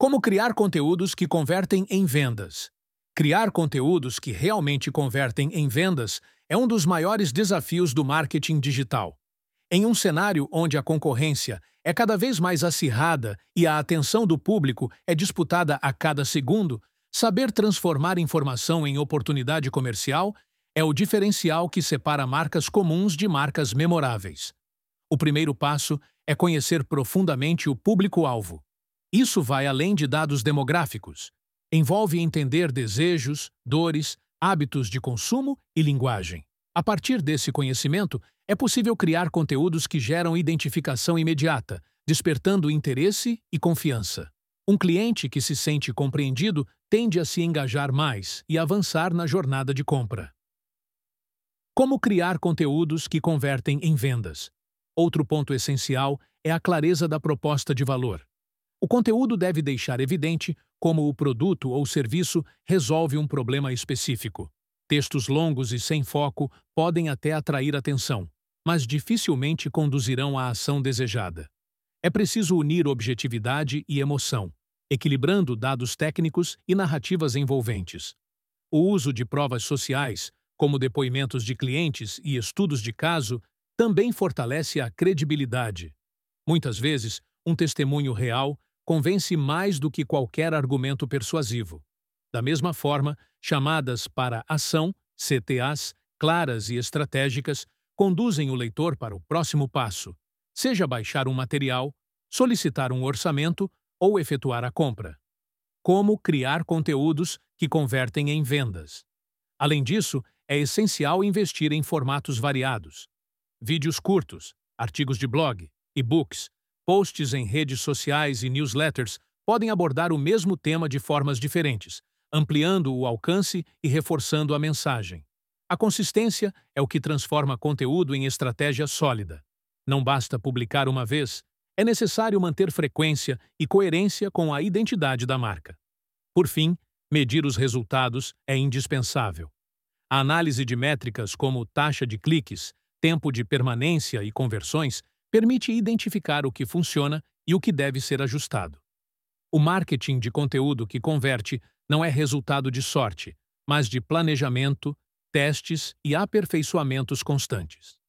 Como criar conteúdos que convertem em vendas? Criar conteúdos que realmente convertem em vendas é um dos maiores desafios do marketing digital. Em um cenário onde a concorrência é cada vez mais acirrada e a atenção do público é disputada a cada segundo, saber transformar informação em oportunidade comercial é o diferencial que separa marcas comuns de marcas memoráveis. O primeiro passo é conhecer profundamente o público-alvo. Isso vai além de dados demográficos. Envolve entender desejos, dores, hábitos de consumo e linguagem. A partir desse conhecimento, é possível criar conteúdos que geram identificação imediata, despertando interesse e confiança. Um cliente que se sente compreendido tende a se engajar mais e avançar na jornada de compra. Como criar conteúdos que convertem em vendas? Outro ponto essencial é a clareza da proposta de valor. O conteúdo deve deixar evidente como o produto ou serviço resolve um problema específico. Textos longos e sem foco podem até atrair atenção, mas dificilmente conduzirão à ação desejada. É preciso unir objetividade e emoção, equilibrando dados técnicos e narrativas envolventes. O uso de provas sociais, como depoimentos de clientes e estudos de caso, também fortalece a credibilidade. Muitas vezes, um testemunho real convence mais do que qualquer argumento persuasivo. Da mesma forma, chamadas para ação, CTAs, claras e estratégicas, conduzem o leitor para o próximo passo, seja baixar um material, solicitar um orçamento ou efetuar a compra. Como criar conteúdos que convertem em vendas? Além disso, é essencial investir em formatos variados. Vídeos curtos, artigos de blog, e-books, posts em redes sociais e newsletters podem abordar o mesmo tema de formas diferentes, ampliando o alcance e reforçando a mensagem. A consistência é o que transforma conteúdo em estratégia sólida. Não basta publicar uma vez, é necessário manter frequência e coerência com a identidade da marca. Por fim, medir os resultados é indispensável. A análise de métricas como taxa de cliques, tempo de permanência e conversões permite identificar o que funciona e o que deve ser ajustado. O marketing de conteúdo que converte não é resultado de sorte, mas de planejamento, testes e aperfeiçoamentos constantes.